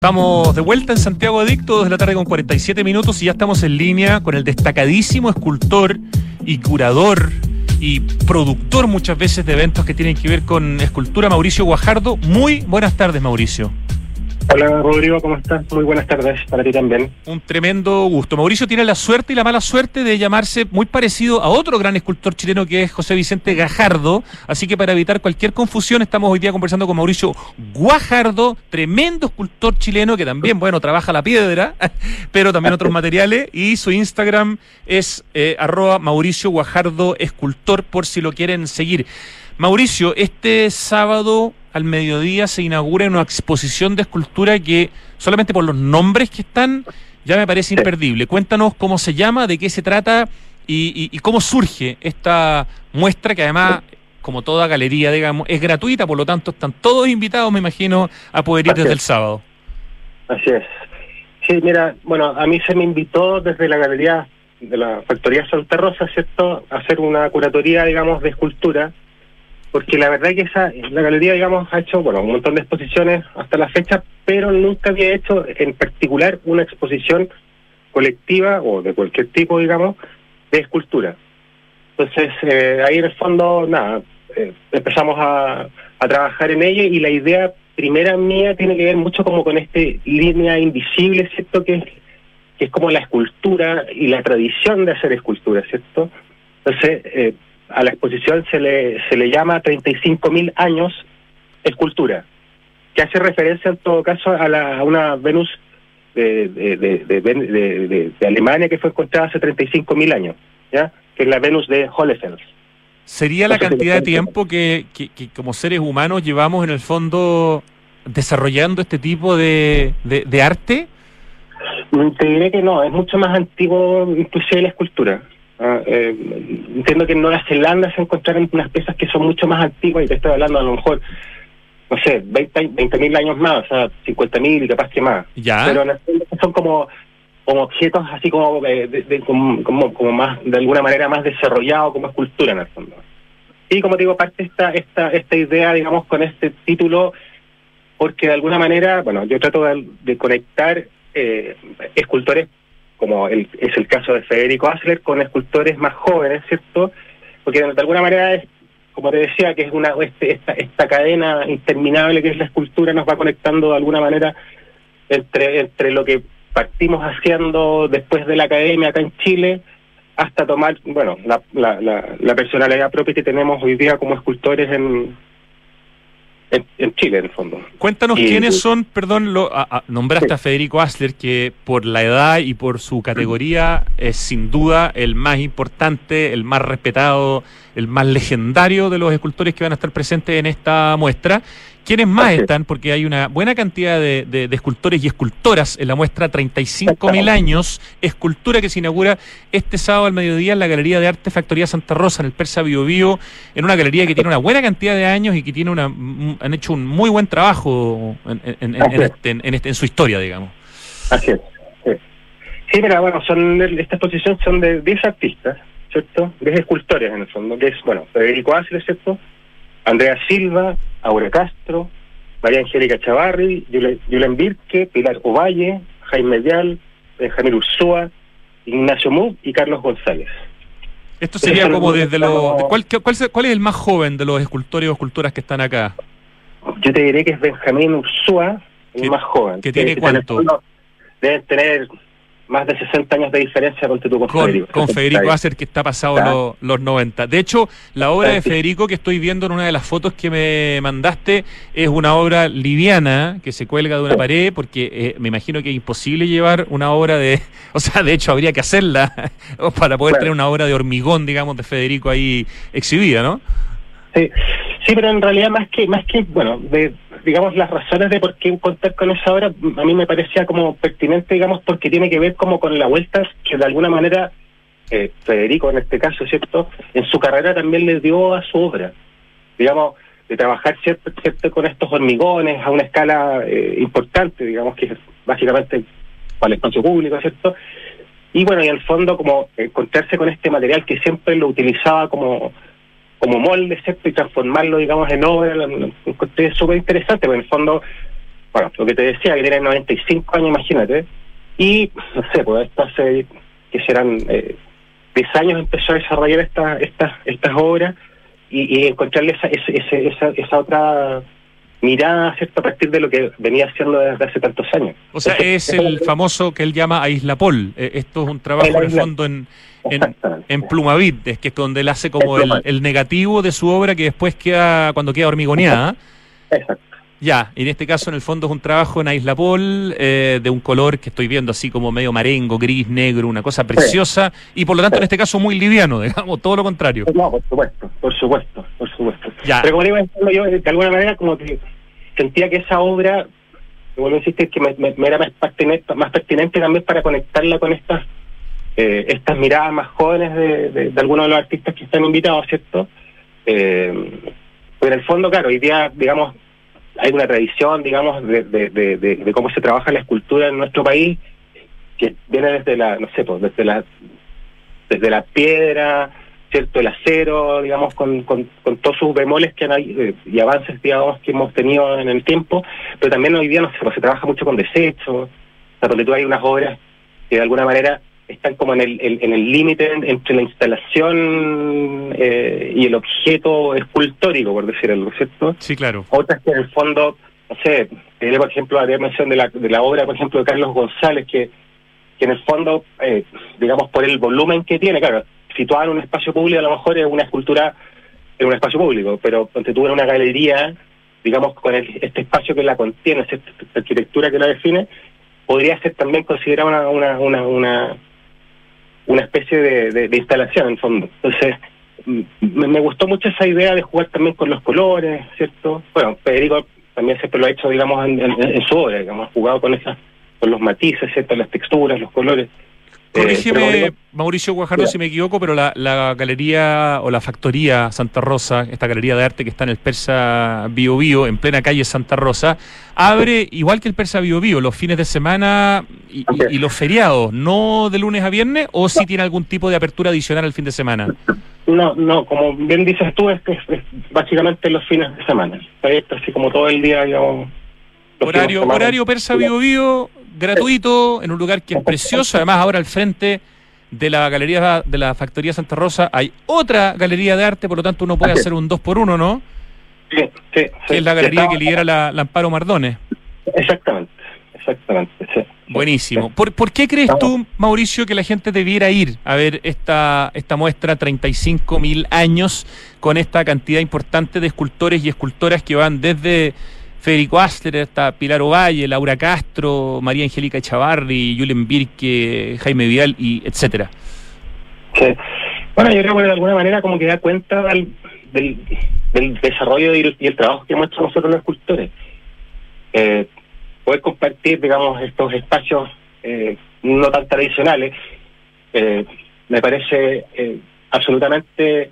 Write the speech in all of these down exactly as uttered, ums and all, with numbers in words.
Estamos de vuelta en Santiago Adicto, dos de la tarde con cuarenta y siete minutos, y ya estamos en línea con el destacadísimo escultor y curador y productor muchas veces de eventos que tienen que ver con escultura, Mauricio Guajardo. Muy buenas tardes, Mauricio. Hola, Rodrigo, ¿cómo estás? Muy buenas tardes para ti también. Un tremendo gusto. Mauricio tiene la suerte y la mala suerte de llamarse muy parecido a otro gran escultor chileno que es José Vicente Gajardo, así que para evitar cualquier confusión estamos hoy día conversando con Mauricio Guajardo, tremendo escultor chileno que también, bueno, trabaja la piedra, pero también otros materiales, y su Instagram es eh, arroba Mauricio Guajardo Escultor, por si lo quieren seguir. Mauricio, este sábado al mediodía se inaugura una exposición de escultura que solamente por los nombres que están ya me parece imperdible. Cuéntanos cómo se llama, de qué se trata y, y, y cómo surge esta muestra que además, como toda galería, digamos, es gratuita, por lo tanto están todos invitados, me imagino, a poder ir desde el sábado. Así es. Sí, mira, bueno, a mí se me invitó desde la galería de la Factoría Santa Rosa, ¿cierto?, a hacer una curatoría, digamos, de escultura, porque la verdad que esa la galería, digamos, ha hecho, bueno, un montón de exposiciones hasta la fecha, pero nunca había hecho en particular una exposición colectiva o de cualquier tipo, digamos, de escultura. Entonces, eh, ahí en el fondo, nada, eh, empezamos a, a trabajar en ello, y la idea primera mía tiene que ver mucho como con este línea invisible, ¿cierto?, que es, que es como la escultura y la tradición de hacer escultura, ¿cierto? Entonces, eh, a la exposición se le se le llama treinta y cinco mil años escultura, que hace referencia en todo caso a, la, a una Venus de de de, de, de, de, de Alemania que fue encontrada hace treinta y cinco mil años, ¿ya? Que es la Venus de Hohlefels. ¿Sería la cantidad de tiempo que, que, que como seres humanos llevamos en el fondo desarrollando este tipo de, de, de arte? Te diré que no, es mucho más antiguo inclusive la escultura. Uh, eh, entiendo que en Nueva Zelanda se encontraron unas piezas que son mucho más antiguas, y te estoy hablando a lo mejor, no sé, veinte mil años más, o sea, cincuenta mil y capaz que más. ¿Ya? Pero en el fondo son como, como objetos así como, de, de, de, como, como, como más, de alguna manera más desarrollados como escultura en el fondo. Y como te digo, parte esta, esta, esta idea, digamos, con este título, porque de alguna manera, bueno, yo trato de, de conectar eh, escultores, como el, es el caso de Federico Asler, con escultores más jóvenes, ¿cierto? Porque de alguna manera es, como te decía, que es una este, esta, esta cadena interminable que es la escultura, nos va conectando de alguna manera entre, entre lo que partimos haciendo después de la academia acá en Chile, hasta tomar, bueno, la, la, la, la personalidad propia que tenemos hoy día como escultores en... En, en Chile, en el fondo. Cuéntanos y, quiénes son, perdón, lo, a, a, nombraste sí. a Federico Asler, que por la edad y por su categoría es sin duda el más importante, el más respetado, el más legendario de los escultores que van a estar presentes en esta muestra. ¿Quiénes más sí. están? Porque hay una buena cantidad de, de, de escultores y escultoras en la muestra treinta y cinco mil años, escultura que se inaugura este sábado al mediodía en la Galería de Arte Factoría Santa Rosa, en el Persa Bio Bio, en una galería que tiene una buena cantidad de años y que tiene una han hecho un muy buen trabajo en, en, en, en, este, en, este, en su historia, digamos. Así es. Sí, sí, mira, bueno, son esta exposición son de diez artistas, ¿cierto? diez escultores en el fondo, que es, bueno, Federico Asler, ¿cierto?, Andrea Silva, Aura Castro, María Angélica Chavarri, Julen Birke, Pilar Ovalle, Jaime Vial, Benjamín Ursúa, Ignacio Mug y Carlos González. Esto sería Eso como desde los... ¿cuál, cuál, ¿Cuál es el más joven de los escultores o escultoras que están acá? Yo te diré que es Benjamín Ursúa, el más joven. ¿Que tiene que cuánto? Deben tener más de sesenta años de diferencia con tu con, con Federico. Con Federico Asler, que está pasado ¿Ah? los, los noventa. De hecho, la obra de Federico que estoy viendo en una de las fotos que me mandaste es una obra liviana que se cuelga de una pared, porque eh, me imagino que es imposible llevar una obra de... O sea, de hecho, habría que hacerla para poder bueno. tener una obra de hormigón, digamos, de Federico ahí exhibida, ¿no? Sí, sí, pero en realidad más que, más que bueno, de... digamos, las razones de por qué contar con esa obra, a mí me parecía como pertinente, digamos, porque tiene que ver como con la vuelta que de alguna manera eh, Federico, en este caso, ¿cierto?, en su carrera también le dio a su obra, digamos, de trabajar, ¿cierto?, ¿cierto? con estos hormigones a una escala eh, importante, digamos, que es básicamente para el espacio público, ¿cierto?, y bueno, y en el fondo como encontrarse con este material que siempre lo utilizaba como como molde, ¿cierto?, y transformarlo, digamos, en obra, lo encontré súper interesante, porque en el fondo bueno, lo que te decía, que tiene noventa y cinco años, imagínate, y no sé, pues esto hace, que serán eh, diez años empezó a desarrollar estas estas estas obras y, y encontrarle esa, ese, ese, esa, esa otra mirada, ¿cierto?, a partir de lo que venía haciendo desde hace tantos años. O sea, Entonces, es el famoso que él llama Aislapol. Eh, esto es un trabajo en el fondo en, en, en Plumavit, es que es donde él hace como el, el negativo de su obra que después queda, cuando queda hormigoneada. Exacto. Ya, y en este caso en el fondo es un trabajo en Aislapol eh, de un color que estoy viendo así como medio marengo, gris, negro, una cosa preciosa, sí. Y por lo tanto sí. En este caso muy liviano, digamos, todo lo contrario. No, por supuesto, por supuesto, por supuesto. Ya. Pero como digo, yo de alguna manera como que sentía que esa obra, vuelvo a insistir, que me, me, me era más pertinente, más pertinente también para conectarla con estas eh, estas miradas más jóvenes de, de, de algunos de los artistas que están invitados, ¿cierto? Eh, pero en el fondo, claro, hoy día, digamos, hay una tradición, digamos, de, de, de, de, de cómo se trabaja la escultura en nuestro país, que viene desde la, no sé, pues desde la desde la piedra, cierto, el acero, digamos, con, con, con todos sus bemoles que hay eh, y avances, digamos, que hemos tenido en el tiempo, pero también hoy día, no sé, pues se trabaja mucho con desechos, o sea, donde tú hay unas obras que de alguna manera están como en el el, en el límite entre la instalación eh, y el objeto escultórico, por decir algo, ¿cierto? Sí, claro. Otras que en el fondo, no sé, por ejemplo, haría mención de la, de la obra, por ejemplo, de Carlos González, que, que en el fondo, eh, digamos, por el volumen que tiene, claro, situada en un espacio público, a lo mejor es una escultura en un espacio público, pero cuando tú en una galería, digamos, con el, este espacio que la contiene, esta arquitectura que la define, podría ser también considerada una, una, una, una una especie de, de, de instalación en el fondo. Entonces me, me gustó mucho esa idea de jugar también con los colores, ¿cierto? Bueno, Federico también siempre lo ha hecho, digamos, en, en, en su obra, digamos, ha jugado con esas, con los matices, ¿cierto?, las texturas, los colores. Corrígeme, eh, Mauricio Guajardo, si me equivoco, pero la, la galería o la factoría Santa Rosa, esta galería de arte que está en el Persa Bio Bio, en plena calle Santa Rosa, abre igual que el Persa Bio Bio los fines de semana y, y, y los feriados, ¿no de lunes a viernes, o si sí tiene algún tipo de apertura adicional al fin de semana? No, no, como bien dices tú, es que es, es básicamente los fines de semana. Está así como todo el día, digamos. Horario, horario Persa Bio Bio, gratuito, en un lugar que es precioso. Además, ahora al frente de la galería de la Factoría Santa Rosa hay otra galería de arte, por lo tanto uno puede hacer un dos por uno, ¿no? Sí, sí. Que sí, es la galería está... que lidera la, la Amparo Mardones. Exactamente, exactamente, sí. Buenísimo. Sí. ¿Por, ¿Por qué crees tú, Mauricio, que la gente debiera ir a ver esta, esta muestra, treinta y cinco mil años, con esta cantidad importante de escultores y escultoras que van desde Federico Asler hasta Pilar Ovalle, Laura Castro, María Angélica Echavarri, Julen Birke, Jaime Vidal, y etcétera? Sí. Bueno, yo creo que de alguna manera como que da cuenta del, del, del desarrollo y el, y el trabajo que hemos hecho nosotros los escultores. Eh, poder compartir, digamos, estos espacios eh, no tan tradicionales, eh, me parece eh, absolutamente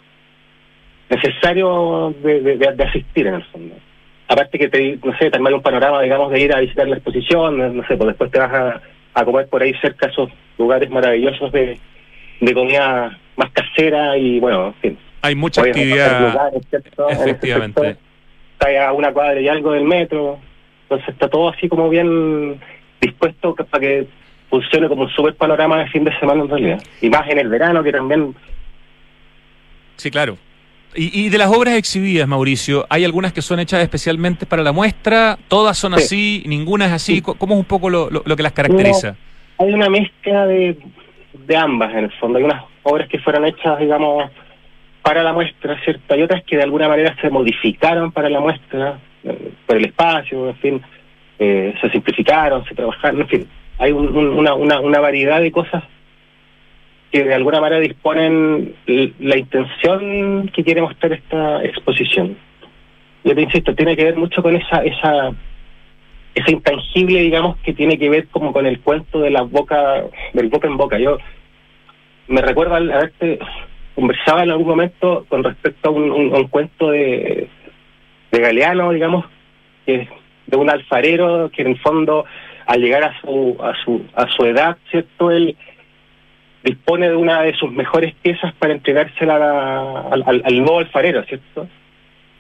necesario de, de, de asistir en el fondo. Aparte que te, no sé, te armar un panorama, digamos, de ir a visitar la exposición, no sé, pues después te vas a, a comer por ahí cerca esos lugares maravillosos de, de comida más casera y bueno, en fin. Hay mucha actividad, lugares, efectivamente. Está a una cuadra y algo del metro, entonces está todo así como bien dispuesto para que funcione como un super panorama de fin de semana en realidad. Y más en el verano, que también... Sí, claro. Y, y de las obras exhibidas, Mauricio, ¿hay algunas que son hechas especialmente para la muestra? ¿Todas son sí. así? ¿Ninguna es así? Sí. ¿Cómo es un poco lo, lo, lo que las caracteriza? No, hay una mezcla de, de ambas, en el fondo. Hay unas obras que fueron hechas, digamos, para la muestra, ¿cierto? Hay otras que de alguna manera se modificaron para la muestra, eh, por el espacio, en fin, eh, se simplificaron, se trabajaron, en fin. Hay un, un, una, una, una variedad de cosas que de alguna manera disponen la intención que quiere mostrar esta exposición. Yo te insisto, tiene que ver mucho con esa esa esa intangible, digamos, que tiene que ver como con el cuento de la boca, del boca en boca. Yo me recuerdo al haberte conversado en algún momento con respecto a un, un, un cuento de, de Galeano, digamos, que es de un alfarero que en el fondo, al llegar a su a su a su edad, ¿cierto?, él dispone de una de sus mejores piezas para entregársela a, al, al nuevo alfarero, ¿cierto?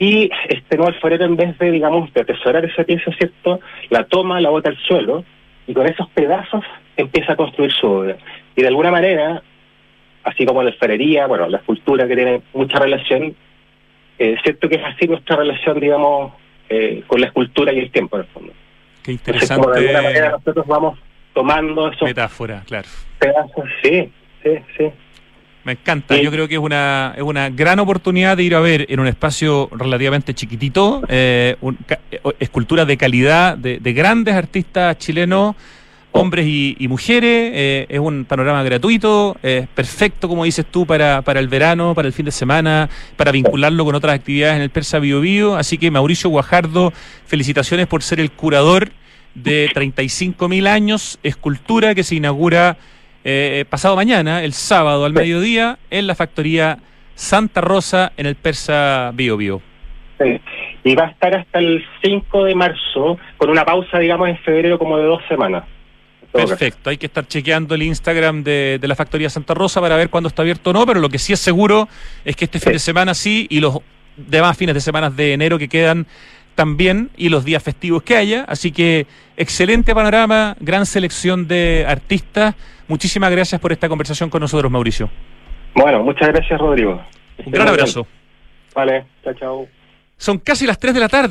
y este nuevo alfarero, en vez de, digamos, de atesorar esa pieza, ¿cierto?, la toma, la bota al suelo, y con esos pedazos empieza a construir su obra. Y de alguna manera, así como la alfarería, bueno, la escultura que tiene mucha relación, eh, cierto que es así nuestra relación, digamos, eh, con la escultura y el tiempo, en el fondo. Qué interesante. Entonces, como de alguna manera nosotros vamos tomando esos metáfora, claro. pedazos, sí, sí, sí. Me encanta, yo creo que es una es una gran oportunidad de ir a ver en un espacio relativamente chiquitito, eh, un, ca, esculturas de calidad de, de grandes artistas chilenos, hombres y, y mujeres, eh, es un panorama gratuito, es eh, perfecto, como dices tú, para, para el verano, para el fin de semana, para vincularlo con otras actividades en el Persa Bio Bio, así que Mauricio Guajardo, felicitaciones por ser el curador de treinta y cinco mil años, escultura que se inaugura Eh, pasado mañana, el sábado al mediodía, en la factoría Santa Rosa, en el Persa Bio Bio. Sí. Y va a estar hasta el cinco de marzo, con una pausa, digamos, en febrero como de dos semanas. Perfecto, hay que estar chequeando el Instagram de, de la factoría Santa Rosa para ver cuándo está abierto o no, pero lo que sí es seguro es que este fin sí. de semana sí, y los demás fines de semana de enero que quedan también, y los días festivos que haya, así que excelente panorama, gran selección de artistas. Muchísimas gracias por esta conversación con nosotros, Mauricio. Bueno, muchas gracias, Rodrigo. Un gran abrazo. Vale, chao, chao. Son casi las tres de la tarde.